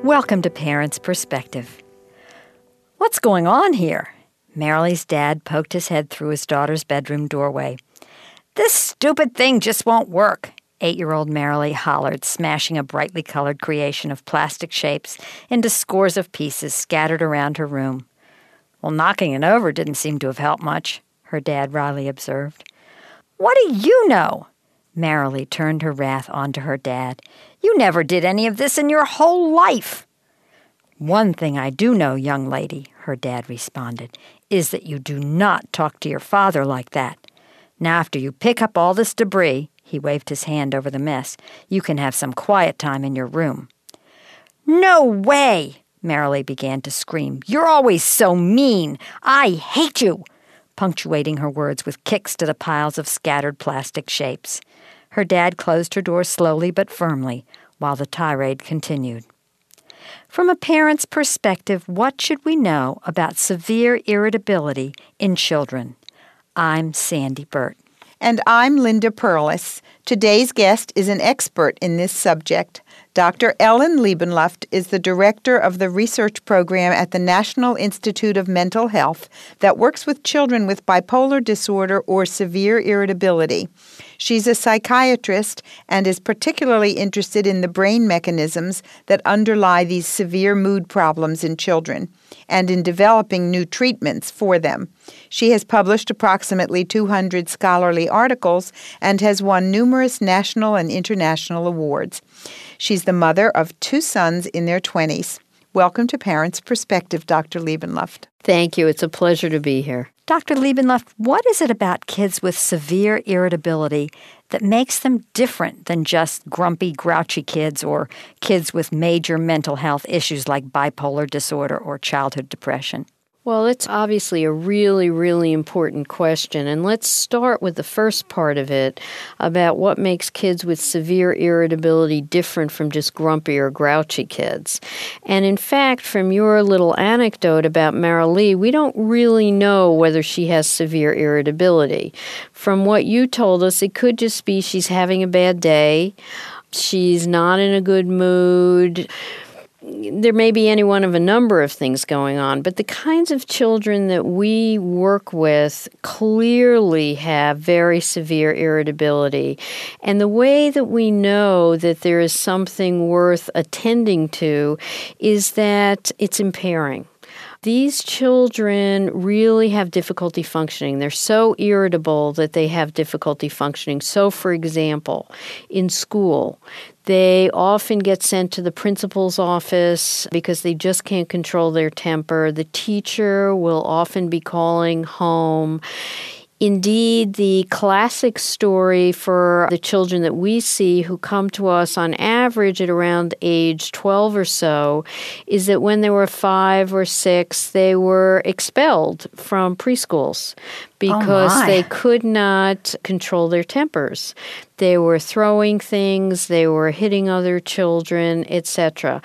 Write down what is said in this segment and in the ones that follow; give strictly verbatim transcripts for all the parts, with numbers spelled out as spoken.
Welcome to Parents' Perspective. What's going on here? Marilee's dad poked his head through his daughter's bedroom doorway. This stupid thing just won't work, eight-year-old Marilee hollered, smashing a brightly colored creation of plastic shapes into scores of pieces scattered around her room. Well, knocking it over didn't seem to have helped much, her dad wryly observed. What do you know? Marilee turned her wrath onto her dad. You never did any of this in your whole life. One thing I do know, young lady, her dad responded, is that you do not talk to your father like that. Now, after you pick up all this debris, he waved his hand over the mess, you can have some quiet time in your room. No way, Marilee began to scream. You're always so mean. I hate you, punctuating her words with kicks to the piles of scattered plastic shapes. Her dad closed her door slowly but firmly while the tirade continued. From a parent's perspective, what should we know about severe irritability in children? I'm Sandy Burt. And I'm Linda Perlis. Today's guest is an expert in this subject. Doctor Ellen Liebenluft is the director of the research program at the National Institute of Mental Health that works with children with bipolar disorder or severe irritability. She's a psychiatrist and is particularly interested in the brain mechanisms that underlie these severe mood problems in children and in developing new treatments for them. She has published approximately two hundred scholarly articles and has won numerous national and international awards. She's the mother of two sons in their twenties. Welcome to Parents' Perspective, Doctor Liebenluft. Thank you. It's a pleasure to be here. Doctor Liebenluft, what is it about kids with severe irritability that makes them different than just grumpy, grouchy kids or kids with major mental health issues like bipolar disorder or childhood depression? Well, it's obviously a really, really important question. And let's start with the first part of it about what makes kids with severe irritability different from just grumpy or grouchy kids. And in fact, from your little anecdote about Marilee, we don't really know whether she has severe irritability. From what you told us, it could just be she's having a bad day, she's not in a good mood. There may be any one of a number of things going on, but the kinds of children that we work with clearly have very severe irritability. And the way that we know that there is something worth attending to is that it's impairing. These children really have difficulty functioning. They're so irritable that they have difficulty functioning. So, for example, in school, they often get sent to the principal's office because they just can't control their temper. The teacher will often be calling home. Indeed, the classic story for the children that we see who come to us on average at around age twelve or so is that when they were five or six, they were expelled from preschools because oh they could not control their tempers. They were throwing things, they were hitting other children, et cetera.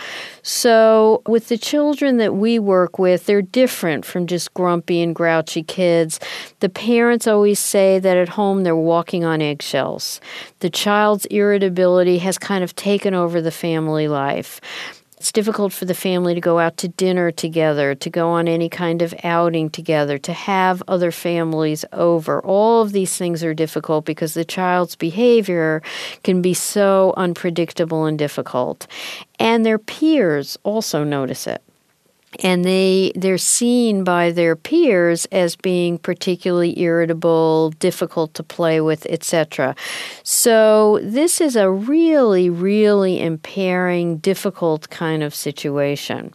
So with the children that we work with, they're different from just grumpy and grouchy kids. The parents always say that at home they're walking on eggshells. The child's irritability has kind of taken over the family life. It's difficult for the family to go out to dinner together, to go on any kind of outing together, to have other families over. All of these things are difficult because the child's behavior can be so unpredictable and difficult. And their peers also notice it. And they, they're seen by their peers as being particularly irritable, difficult to play with, et cetera. So this is a really, really impairing, difficult kind of situation.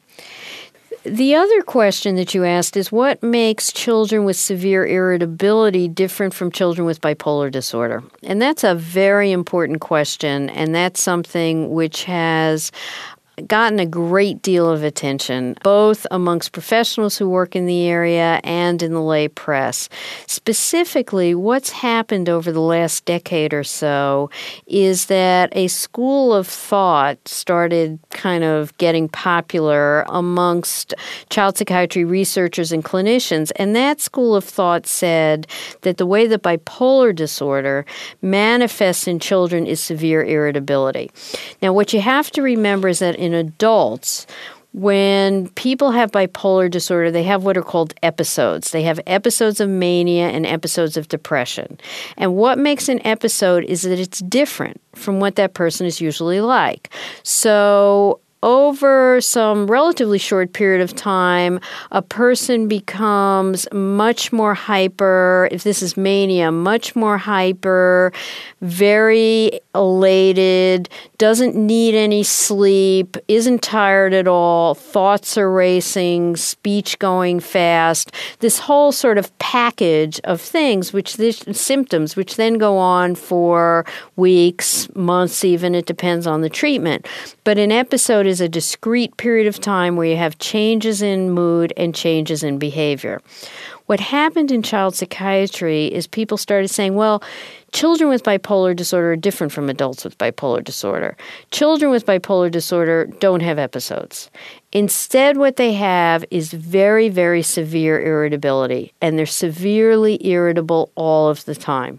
The other question that you asked is what makes children with severe irritability different from children with bipolar disorder? And that's a very important question, and that's something which has gotten a great deal of attention, both amongst professionals who work in the area and in the lay press. Specifically, what's happened over the last decade or so is that a school of thought started kind of getting popular amongst child psychiatry researchers and clinicians, and that school of thought said that the way that bipolar disorder manifests in children is severe irritability. Now, what you have to remember is that in adults, when people have bipolar disorder, they have what are called episodes. They have episodes of mania and episodes of depression. And what makes an episode is that it's different from what that person is usually like. So over some relatively short period of time, a person becomes much more hyper, if this is mania, much more hyper, very elated, doesn't need any sleep, isn't tired at all, thoughts are racing, speech going fast, this whole sort of package of things, which these symptoms, which then go on for weeks, months even, it depends on the treatment. But an episode is a discrete period of time where you have changes in mood and changes in behavior. What happened in child psychiatry is people started saying, well, children with bipolar disorder are different from adults with bipolar disorder. Children with bipolar disorder don't have episodes. Instead, what they have is very, very severe irritability, and they're severely irritable all of the time.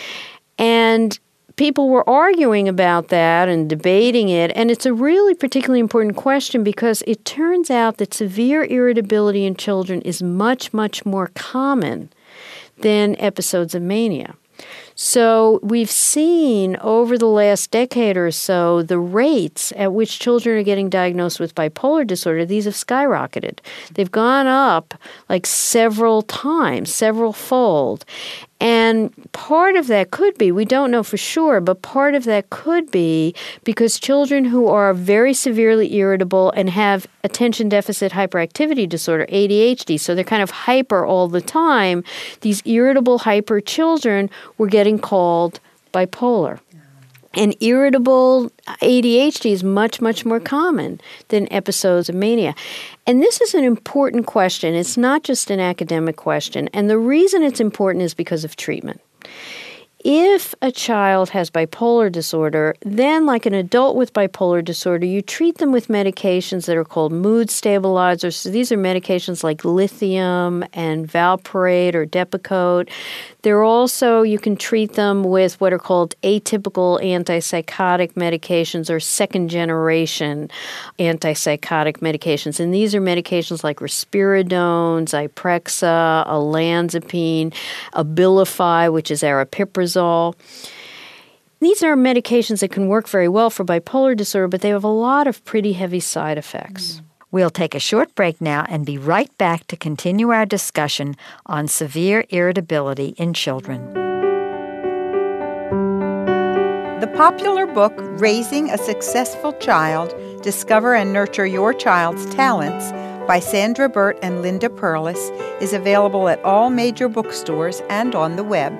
And people were arguing about that and debating it, and it's a really particularly important question because it turns out that severe irritability in children is much, much more common than episodes of mania. So we've seen over the last decade or so the rates at which children are getting diagnosed with bipolar disorder, these have skyrocketed. They've gone up like several times, several fold. And part of that could be, we don't know for sure, but part of that could be because children who are very severely irritable and have attention deficit hyperactivity disorder, A D H D, so they're kind of hyper all the time, these irritable hyper children were getting called bipolar. And irritable A D H D is much, much more common than episodes of mania. And this is an important question. It's not just an academic question. And the reason it's important is because of treatment. If a child has bipolar disorder, then like an adult with bipolar disorder, you treat them with medications that are called mood stabilizers. So these are medications like lithium and valproate or Depakote. They're also, you can treat them with what are called atypical antipsychotic medications or second-generation antipsychotic medications. And these are medications like risperidone, Zyprexa, olanzapine, Abilify, which is aripiprazole. These are medications that can work very well for bipolar disorder, but they have a lot of pretty heavy side effects. Mm. We'll take a short break now and be right back to continue our discussion on severe irritability in children. The popular book, Raising a Successful Child, Discover and Nurture Your Child's Talents by Sandra Burt and Linda Perlis is available at all major bookstores and on the web.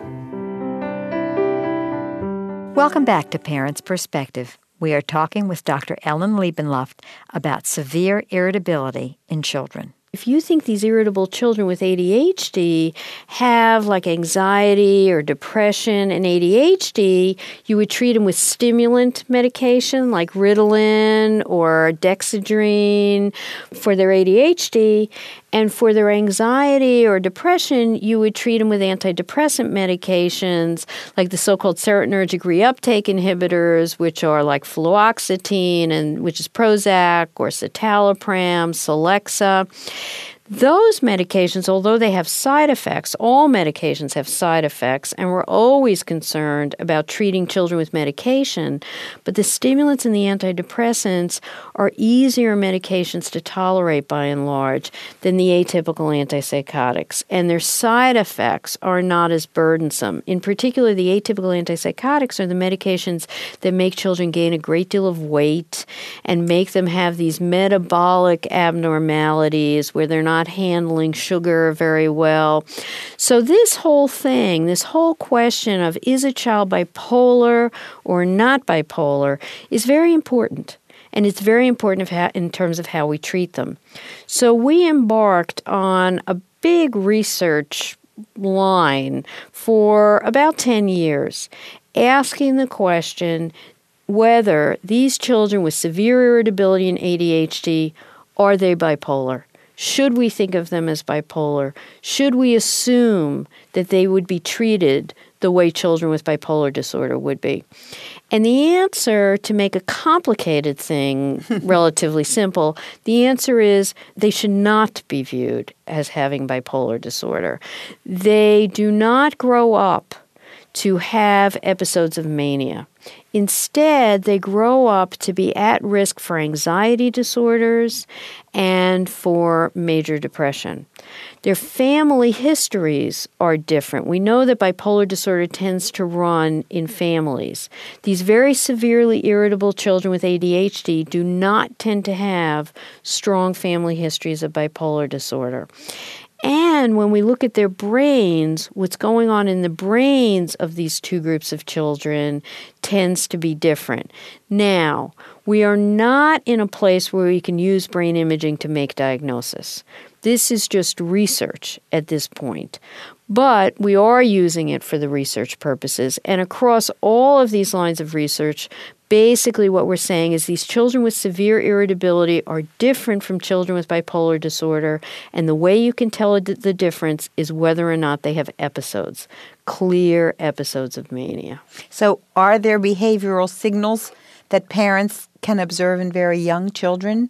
Welcome back to Parents' Perspective. We are talking with Doctor Ellen Liebenluft about severe irritability in children. If you think these irritable children with A D H D have like anxiety or depression and A D H D, you would treat them with stimulant medication like Ritalin or Dexedrine for their A D H D. And for their anxiety or depression, you would treat them with antidepressant medications like the so-called serotonergic reuptake inhibitors, which are like fluoxetine, and which is Prozac, or citalopram, Celexa. Those medications, although they have side effects, all medications have side effects, and we're always concerned about treating children with medication, but the stimulants and the antidepressants are easier medications to tolerate by and large than the atypical antipsychotics, and their side effects are not as burdensome. In particular, the atypical antipsychotics are the medications that make children gain a great deal of weight and make them have these metabolic abnormalities where they're not not handling sugar very well. So this whole thing, this whole question of is a child bipolar or not bipolar is very important. And it's very important of how, in terms of how we treat them. So we embarked on a big research line for about ten years, asking the question whether these children with severe irritability and A D H D, are they bipolar? Should we think of them as bipolar? Should we assume that they would be treated the way children with bipolar disorder would be. And the answer, to make a complicated thing relatively simple, the answer is they should not be viewed as having bipolar disorder. They do not grow up to have episodes of mania. Instead, they grow up to be at risk for anxiety disorders and for major depression. Their family histories are different. We know that bipolar disorder tends to run in families. These very severely irritable children with A D H D do not tend to have strong family histories of bipolar disorder. And when we look at their brains, what's going on in the brains of these two groups of children tends to be different. Now, we are not in a place where we can use brain imaging to make diagnosis. This is just research at this point. But we are using it for the research purposes. And across all of these lines of research, basically what we're saying is these children with severe irritability are different from children with bipolar disorder. And the way you can tell the difference is whether or not they have episodes, clear episodes of mania. So are there behavioral signals that parents can observe in very young children?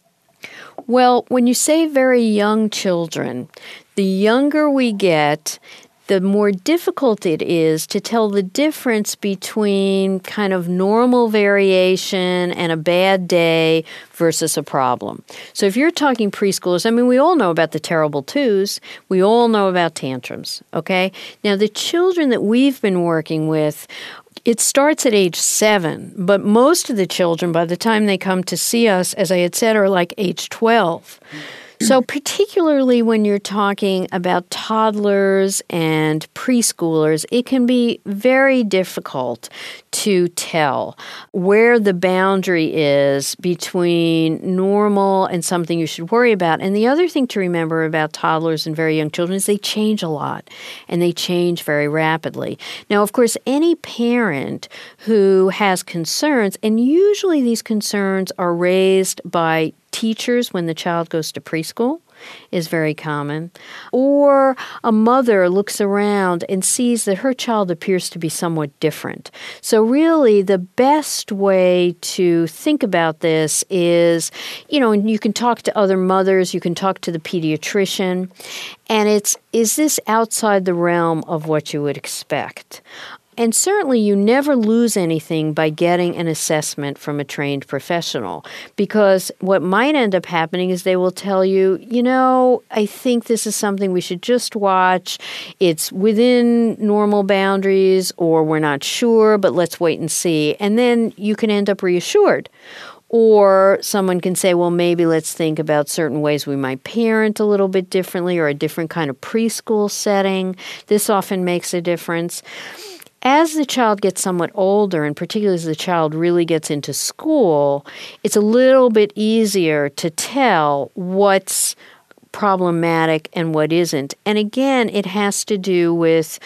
Well, when you say very young children, the younger we get, the more difficult it is to tell the difference between kind of normal variation and a bad day versus a problem. So if you're talking preschoolers, I mean, we all know about the terrible twos. We all know about tantrums, okay? Now, the children that we've been working with, it starts at age seven, but most of the children, by the time they come to see us, as I had said, are like age twelve. So particularly when you're talking about toddlers and preschoolers, it can be very difficult to tell where the boundary is between normal and something you should worry about. And the other thing to remember about toddlers and very young children is they change a lot, and they change very rapidly. Now, of course, any parent who has concerns, and usually these concerns are raised by teachers when the child goes to preschool, is very common. Or a mother looks around and sees that her child appears to be somewhat different. So really the best way to think about this is, you know, and you can talk to other mothers, you can talk to the pediatrician, and it's, is this outside the realm of what you would expect? And certainly you never lose anything by getting an assessment from a trained professional, because what might end up happening is they will tell you, you know, I think this is something we should just watch. It's within normal boundaries, or we're not sure, but let's wait and see. And then you can end up reassured. Or someone can say, well, maybe let's think about certain ways we might parent a little bit differently, or a different kind of preschool setting. This often makes a difference. As the child gets somewhat older, and particularly as the child really gets into school, it's a little bit easier to tell what's problematic and what isn't. And again, it has to do with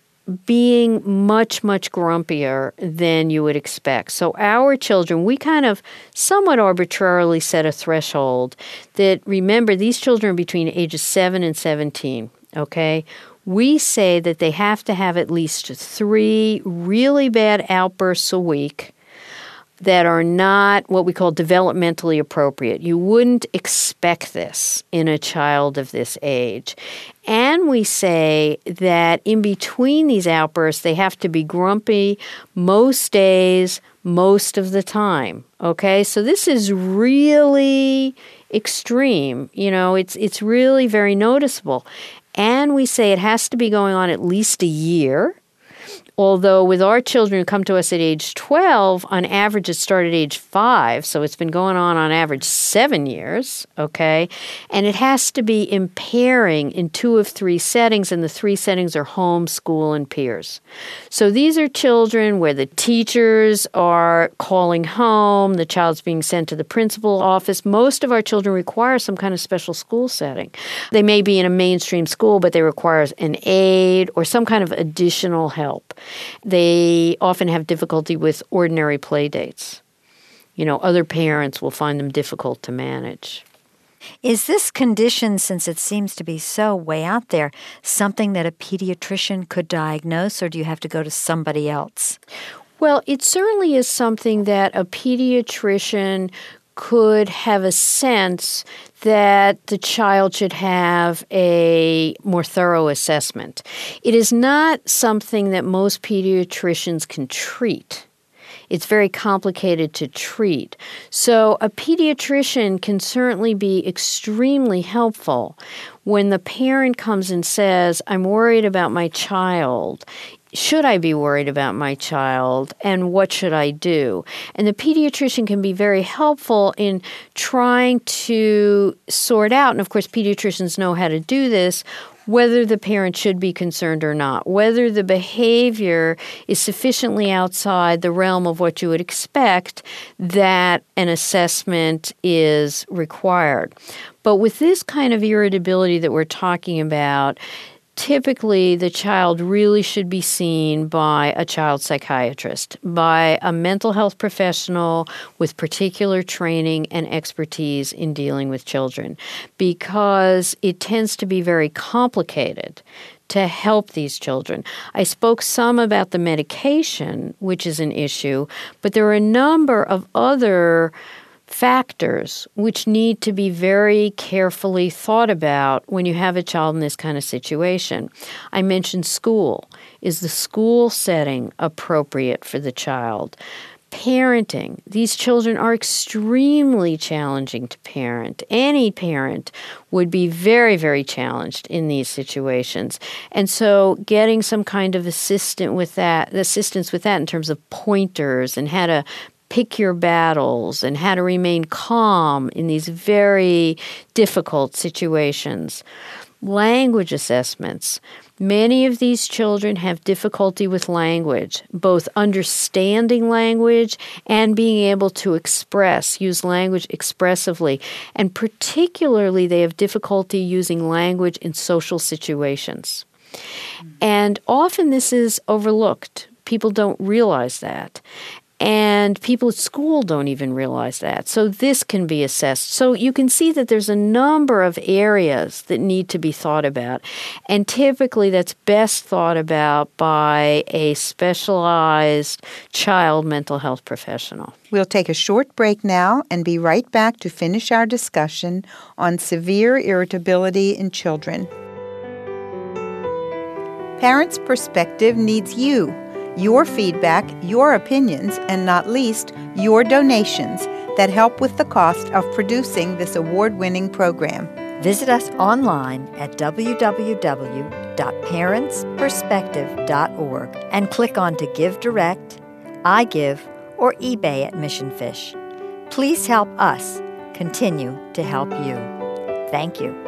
being much, much grumpier than you would expect. So our children, we kind of somewhat arbitrarily set a threshold that, remember, these children are between ages seven and seventeen, okay? We say that they have to have at least three really bad outbursts a week that are not what we call developmentally appropriate. You wouldn't expect this in a child of this age. And we say that in between these outbursts, they have to be grumpy most days, most of the time. Okay, so this is really extreme. You know, it's it's really very noticeable. And we say it has to be going on at least a year. Although with our children who come to us at age twelve, on average it started at age five, so it's been going on on average seven years, okay? And it has to be impairing in two of three settings, and the three settings are home, school, and peers. So these are children where the teachers are calling home, the child's being sent to the principal office. Most of our children require some kind of special school setting. They may be in a mainstream school, but they require an aide or some kind of additional help. They often have difficulty with ordinary play dates. You know, other parents will find them difficult to manage. Is this condition, since it seems to be so way out there, something that a pediatrician could diagnose, or do you have to go to somebody else? Well, it certainly is something that a pediatrician could have a sense that the child should have a more thorough assessment. It is not something that most pediatricians can treat. It's very complicated to treat. So a pediatrician can certainly be extremely helpful when the parent comes and says, I'm worried about my child. Should I be worried about my child, and what should I do? And the pediatrician can be very helpful in trying to sort out, and of course pediatricians know how to do this, whether the parent should be concerned or not, whether the behavior is sufficiently outside the realm of what you would expect that an assessment is required. But with this kind of irritability that we're talking about, typically, the child really should be seen by a child psychiatrist, by a mental health professional with particular training and expertise in dealing with children, because it tends to be very complicated to help these children. I spoke some about the medication, which is an issue, but there are a number of other factors which need to be very carefully thought about when you have a child in this kind of situation. I mentioned school. Is the school setting appropriate for the child? Parenting. These children are extremely challenging to parent. Any parent would be very, very challenged in these situations. And so getting some kind of assistant with that, assistance with that in terms of pointers and how to pick your battles and how to remain calm in these very difficult situations. Language assessments. Many of these children have difficulty with language, both understanding language and being able to express, use language expressively. And particularly, they have difficulty using language in social situations. And often this is overlooked. People don't realize that. And people at school don't even realize that. So this can be assessed. So you can see that there's a number of areas that need to be thought about. And typically that's best thought about by a specialized child mental health professional. We'll take a short break now and be right back to finish our discussion on severe irritability in children. Parents' Perspective needs you. Your feedback, your opinions, and not least, your donations that help with the cost of producing this award-winning program. Visit us online at w w w dot parents perspective dot org and click on to Give Direct, iGive, or eBay at Mission Fish. Please help us continue to help you. Thank you.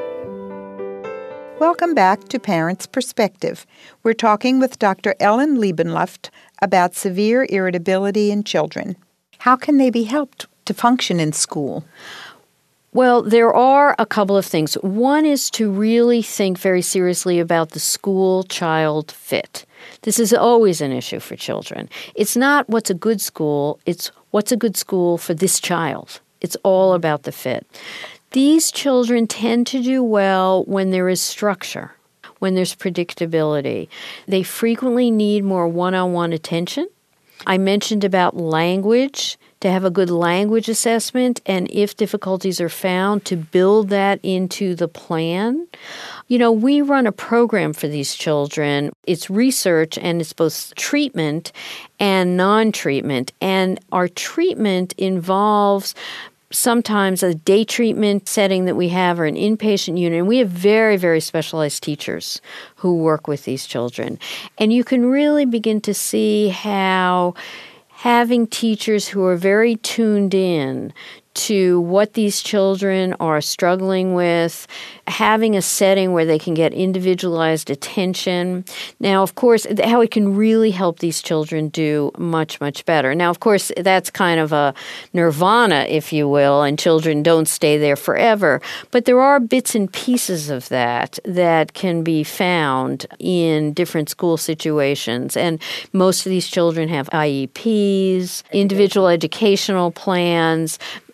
Welcome back to Parents' Perspective. We're talking with Doctor Ellen Liebenluft about severe irritability in children. How can they be helped to function in school? Well, there are a couple of things. One is to really think very seriously about the school-child fit. This is always an issue for children. It's not what's a good school, it's what's a good school for this child. It's all about the fit. These children tend to do well when there is structure, when there's predictability. They frequently need more one-on-one attention. I mentioned about language, to have a good language assessment, and if difficulties are found, to build that into the plan. You know, we run a program for these children. It's research, and it's both treatment and non-treatment. And our treatment involves sometimes a day treatment setting that we have or an inpatient unit. And we have very, very specialized teachers who work with these children. And you can really begin to see how having teachers who are very tuned in to what these children are struggling with, having a setting where they can get individualized attention. Now, of course, how it can really help these children do much, much better. Now, of course, that's kind of a nirvana, if you will, and children don't stay there forever. But there are bits and pieces of that that can be found in different school situations. And most of these children have I E Ps, individual educational plans.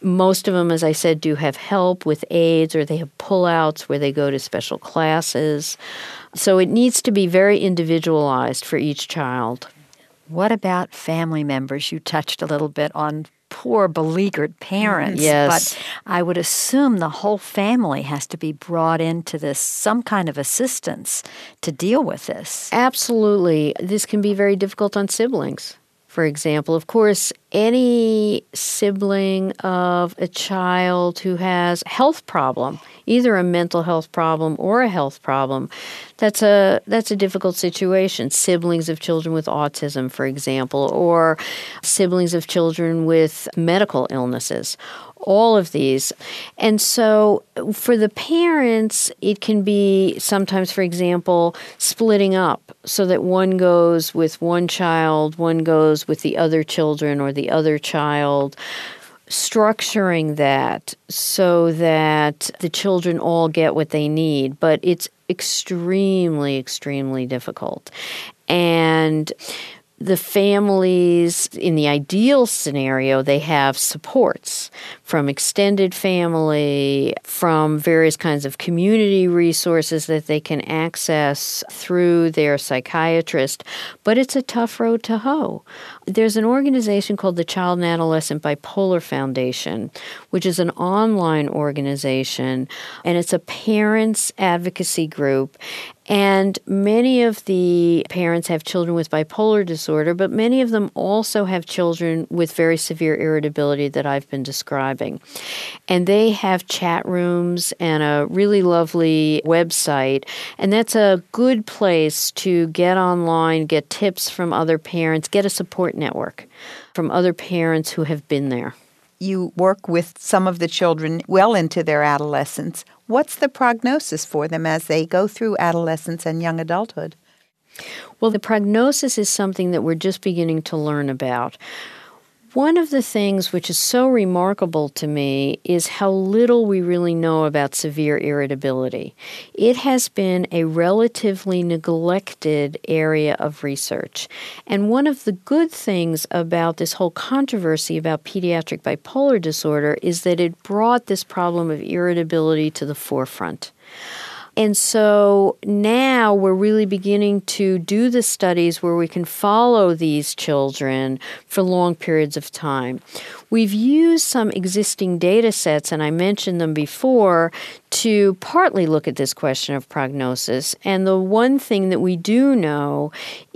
Most of them, as I said, do have help with aids, or they have pullouts where they go to special classes. So it needs to be very individualized for each child. What about family members? You touched a little bit on poor, beleaguered parents. Yes. But I would assume the whole family has to be brought into this, some kind of assistance to deal with this. Absolutely. This can be very difficult on siblings. For example, of course, any sibling of a child who has a health problem, either a mental health problem or a health problem, that's a that's a difficult situation. Siblings of children with autism, for example, or siblings of children with medical illnesses. All of these. And so for the parents, it can be sometimes, for example, splitting up so that one goes with one child, one goes with the other children or the other child, structuring that so that the children all get what they need. But it's extremely, extremely difficult. And the families, in the ideal scenario, they have supports from extended family, from various kinds of community resources that they can access through their psychiatrist. But it's a tough road to hoe. There's an organization called the Child and Adolescent Bipolar Foundation, which is an online organization, and it's a parents' advocacy group. And many of the parents have children with bipolar disorder, but many of them also have children with very severe irritability that I've been describing. And they have chat rooms and a really lovely website. And that's a good place to get online, get tips from other parents, get a support network from other parents who have been there. You work with some of the children well into their adolescence. What's the prognosis for them as they go through adolescence and young adulthood? Well, the prognosis is something that we're just beginning to learn about. One of the things which is so remarkable to me is how little we really know about severe irritability. It has been a relatively neglected area of research. And one of the good things about this whole controversy about pediatric bipolar disorder is that it brought this problem of irritability to the forefront. And so now we're really beginning to do the studies where we can follow these children for long periods of time. We've used some existing data sets, and I mentioned them before, to partly look at this question of prognosis. And the one thing that we do know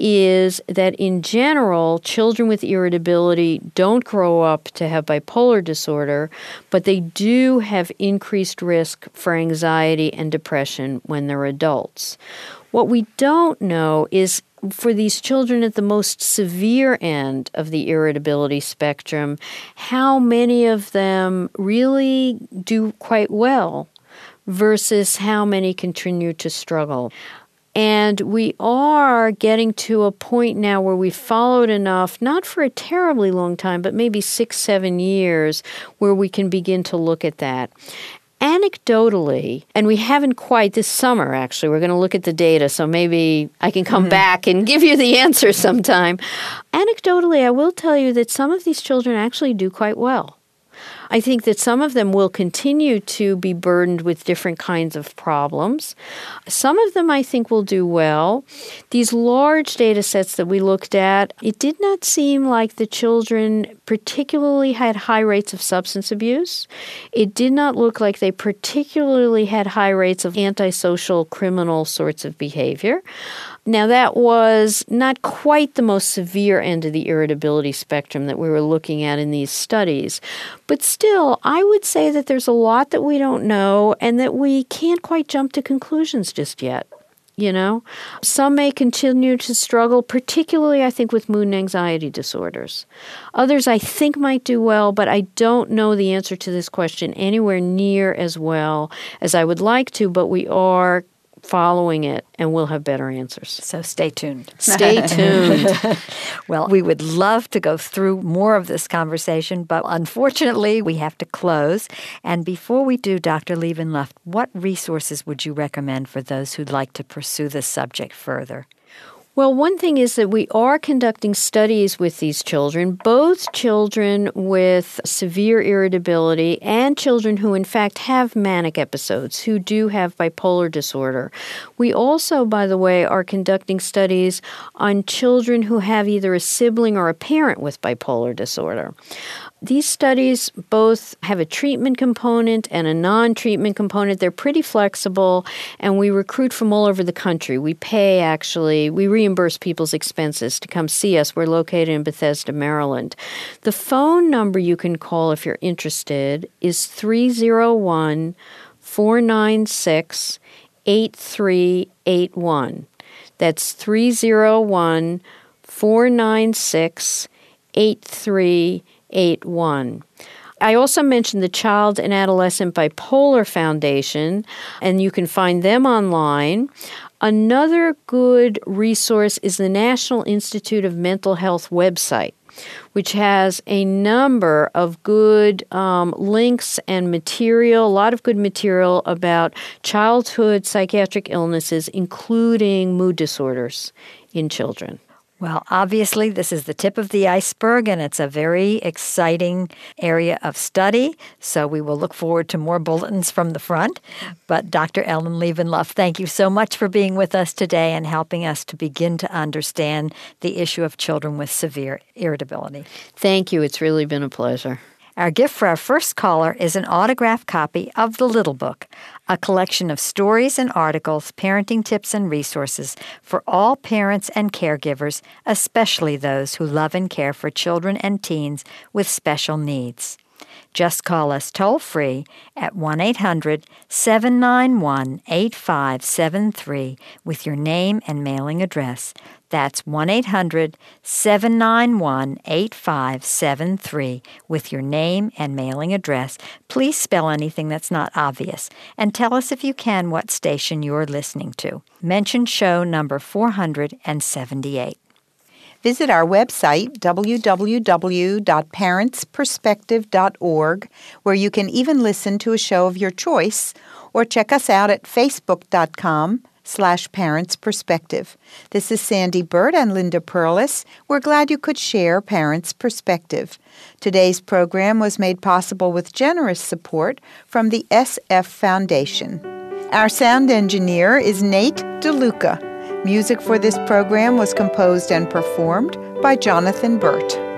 is that in general, children with irritability don't grow up to have bipolar disorder, but they do have increased risk for anxiety and depression when they're adults. What we don't know is for these children at the most severe end of the irritability spectrum, how many of them really do quite well versus how many continue to struggle. And we are getting to a point now where we've followed enough, not for a terribly long time, but maybe six, seven years, where we can begin to look at that. Anecdotally, and we haven't quite this summer, actually, we're going to look at the data, so maybe I can come mm-hmm. back and give you the answer sometime. Anecdotally, I will tell you that some of these children actually do quite well. I think that some of them will continue to be burdened with different kinds of problems. Some of them, I think, will do well. These large data sets that we looked at, it did not seem like the children particularly had high rates of substance abuse. It did not look like they particularly had high rates of antisocial criminal sorts of behavior. Now, that was not quite the most severe end of the irritability spectrum that we were looking at in these studies. But still, I would say that there's a lot that we don't know and that we can't quite jump to conclusions just yet. You know, some may continue to struggle, particularly, I think, with mood and anxiety disorders. Others, I think, might do well, but I don't know the answer to this question anywhere near as well as I would like to, but we are following it, and we'll have better answers. So stay tuned. Stay tuned. Well, we would love to go through more of this conversation, but unfortunately, we have to close. And before we do, Doctor Liebenluft, what resources would you recommend for those who'd like to pursue this subject further? Well, one thing is that we are conducting studies with these children, both children with severe irritability and children who, in fact, have manic episodes, who do have bipolar disorder. We also, by the way, are conducting studies on children who have either a sibling or a parent with bipolar disorder. These studies both have a treatment component and a non-treatment component. They're pretty flexible, and we recruit from all over the country. We pay, actually, we reimburse people's expenses to come see us. We're located in Bethesda, Maryland. The phone number you can call if you're interested is three oh one, four nine six, eight three eight one. That's three oh one, four nine six, eight three eight one. I also mentioned the Child and Adolescent Bipolar Foundation, and you can find them online. Another good resource is the National Institute of Mental Health website, which has a number of good um, links and material, a lot of good material about childhood psychiatric illnesses, including mood disorders in children. Well, obviously, this is the tip of the iceberg, and it's a very exciting area of study, so we will look forward to more bulletins from the front. But Doctor Ellen Liebenluft, thank you so much for being with us today and helping us to begin to understand the issue of children with severe irritability. Thank you. It's really been a pleasure. Our gift for our first caller is an autographed copy of The Little Book, a collection of stories and articles, parenting tips and resources for all parents and caregivers, especially those who love and care for children and teens with special needs. Just call us toll-free at one eight hundred, seven nine one, eight five seven three with your name and mailing address. That's one eight hundred, seven nine one, eight five seven three with your name and mailing address. Please spell anything that's not obvious, and tell us if you can what station you're listening to. Mention show number four hundred seventy-eight. Visit our website, w w w dot parents perspective dot org, where you can even listen to a show of your choice, or check us out at facebook dot com slash parents perspective. This is Sandy Burt and Linda Perlis. We're glad you could share Parents Perspective. Today's program was made possible with generous support from the S F Foundation. Our sound engineer is Nate DeLuca. Music for this program was composed and performed by Jonathan Burt.